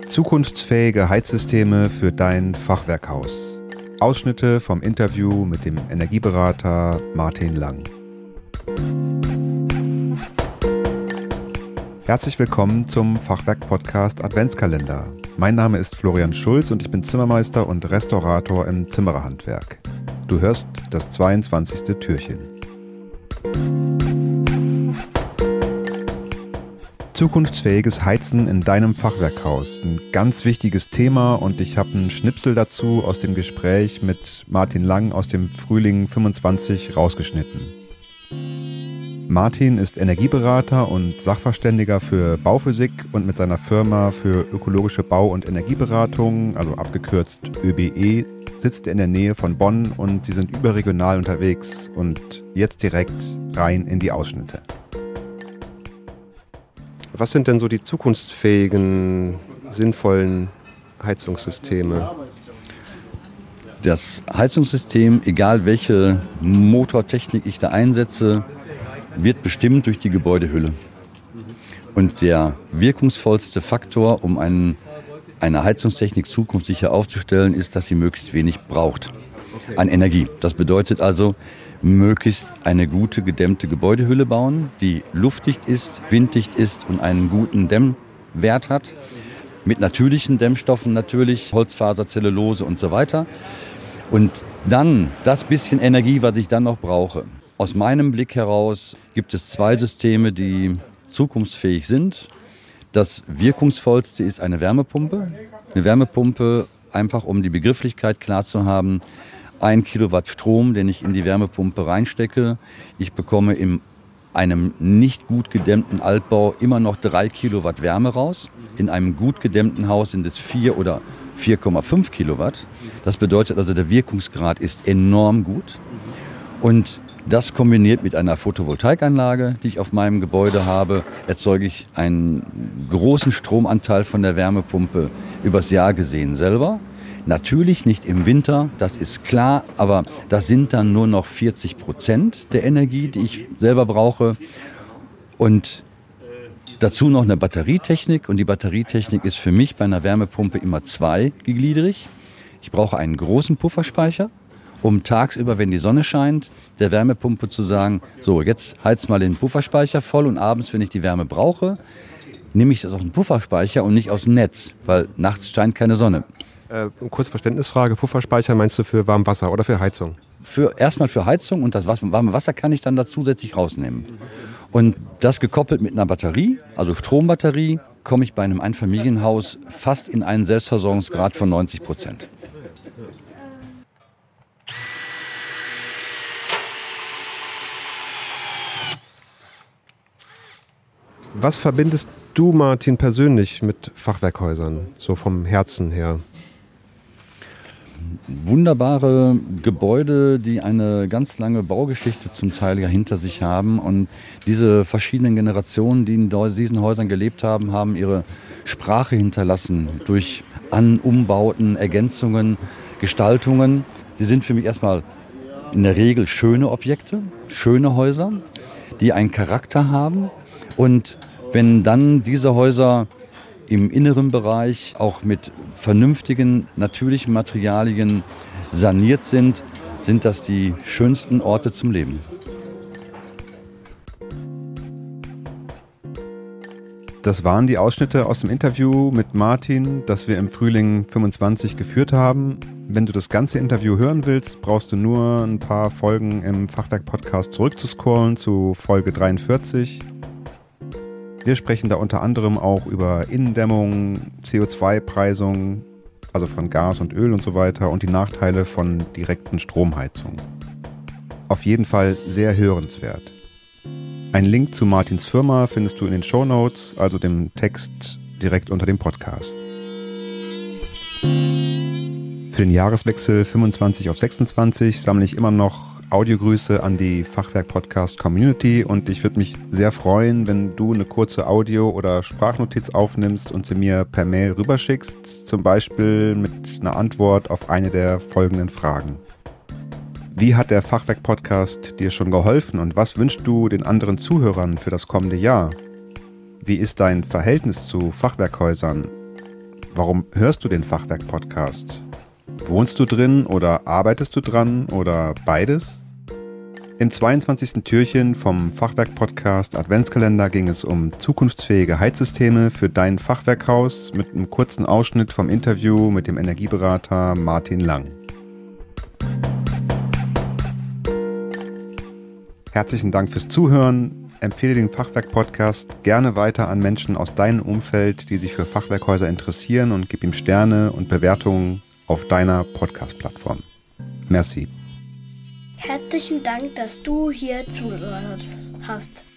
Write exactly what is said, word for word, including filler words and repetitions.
Zukunftsfähige Heizsysteme für dein Fachwerkhaus. Ausschnitte vom Interview mit dem Energieberater Martin Lang. Herzlich willkommen zum Fachwerk-Podcast Adventskalender. Mein Name ist Florian Schulz und ich bin Zimmermeister und Restaurator im Zimmererhandwerk. Du hörst das zweiundzwanzigste Türchen. Zukunftsfähiges Heizen in deinem Fachwerkhaus. Ein ganz wichtiges Thema und ich habe einen Schnipsel dazu aus dem Gespräch mit Martin Lang aus dem Frühling fünfundzwanzig rausgeschnitten. Martin ist Energieberater und Sachverständiger für Bauphysik und mit seiner Firma für ökologische Bau- und Energieberatung, also abgekürzt Ö B E, sitzt er in der Nähe von Bonn und sie sind überregional unterwegs und jetzt direkt rein in die Ausschnitte. Was sind denn so die zukunftsfähigen, sinnvollen Heizungssysteme? Das Heizungssystem, egal welche Motortechnik ich da einsetze, wird bestimmt durch die Gebäudehülle. Und der wirkungsvollste Faktor, um einen, eine Heizungstechnik zukunftssicher aufzustellen, ist, dass sie möglichst wenig braucht an Energie. Das bedeutet also, möglichst eine gute gedämmte Gebäudehülle bauen, die luftdicht ist, winddicht ist und einen guten Dämmwert hat. Mit natürlichen Dämmstoffen natürlich, Holzfaser, Zellulose und so weiter. Und dann das bisschen Energie, was ich dann noch brauche. Aus meinem Blick heraus gibt es zwei Systeme, die zukunftsfähig sind. Das wirkungsvollste ist eine Wärmepumpe. Eine Wärmepumpe, einfach um die Begrifflichkeit klar zu haben, ein Kilowatt Strom, den ich in die Wärmepumpe reinstecke. Ich bekomme in einem nicht gut gedämmten Altbau immer noch drei Kilowatt Wärme raus. In einem gut gedämmten Haus sind es vier oder vier Komma fünf Kilowatt. Das bedeutet also, der Wirkungsgrad ist enorm gut. Und das kombiniert mit einer Photovoltaikanlage, die ich auf meinem Gebäude habe, erzeuge ich einen großen Stromanteil von der Wärmepumpe übers Jahr gesehen selber. Natürlich nicht im Winter, das ist klar, aber das sind dann nur noch vierzig Prozent der Energie, die ich selber brauche. Und dazu noch eine Batterietechnik. Und die Batterietechnik ist für mich bei einer Wärmepumpe immer zweigliedrig. Ich brauche einen großen Pufferspeicher, um tagsüber, wenn die Sonne scheint, der Wärmepumpe zu sagen, so, jetzt heiz mal den Pufferspeicher voll und abends, wenn ich die Wärme brauche, nehme ich das aus dem Pufferspeicher und nicht aus dem Netz, weil nachts scheint keine Sonne. Äh, kurze Verständnisfrage, Pufferspeicher meinst du für Warmwasser oder für Heizung? Für, erstmal für Heizung und das warme Wasser kann ich dann da zusätzlich rausnehmen. Und das gekoppelt mit einer Batterie, also Strombatterie, komme ich bei einem Einfamilienhaus fast in einen Selbstversorgungsgrad von neunzig Prozent. Was verbindest du, Martin, persönlich mit Fachwerkhäusern, so vom Herzen her? Wunderbare Gebäude, die eine ganz lange Baugeschichte zum Teil ja hinter sich haben. Und diese verschiedenen Generationen, die in diesen Häusern gelebt haben, haben ihre Sprache hinterlassen durch An-, Umbauten, Ergänzungen, Gestaltungen. Sie sind für mich erstmal in der Regel schöne Objekte, schöne Häuser, die einen Charakter haben. Und wenn dann diese Häuser im inneren Bereich auch mit vernünftigen, natürlichen Materialien saniert sind, sind das die schönsten Orte zum Leben. Das waren die Ausschnitte aus dem Interview mit Martin, das wir im Frühling fünfundzwanzig geführt haben. Wenn du das ganze Interview hören willst, brauchst du nur ein paar Folgen im Fachwerk-Podcast zurückzuscrollen zu Folge dreiundvierzig. Wir sprechen da unter anderem auch über Innendämmung, C O zwei Preisung, also von Gas und Öl und so weiter und die Nachteile von direkten Stromheizungen. Auf jeden Fall sehr hörenswert. Einen Link zu Martins Firma findest du in den Shownotes, also dem Text direkt unter dem Podcast. Für den Jahreswechsel fünfundzwanzig auf sechsundzwanzig sammle ich immer noch Audiogrüße an die Fachwerk-Podcast-Community und ich würde mich sehr freuen, wenn du eine kurze Audio- oder Sprachnotiz aufnimmst und sie mir per Mail rüberschickst, zum Beispiel mit einer Antwort auf eine der folgenden Fragen. Wie hat der Fachwerk-Podcast dir schon geholfen und was wünschst du den anderen Zuhörern für das kommende Jahr? Wie ist dein Verhältnis zu Fachwerkhäusern? Warum hörst du den Fachwerk-Podcast? Wohnst du drin oder arbeitest du dran oder beides? Im zweiundzwanzigsten Türchen vom Fachwerk-Podcast Adventskalender ging es um zukunftsfähige Heizsysteme für dein Fachwerkhaus mit einem kurzen Ausschnitt vom Interview mit dem Energieberater Martin Lang. Herzlichen Dank fürs Zuhören. Empfehle den Fachwerk-Podcast gerne weiter an Menschen aus deinem Umfeld, die sich für Fachwerkhäuser interessieren, und gib ihm Sterne und Bewertungen auf deiner Podcast-Plattform. Merci. Herzlichen Dank, dass du hier zugehört hast.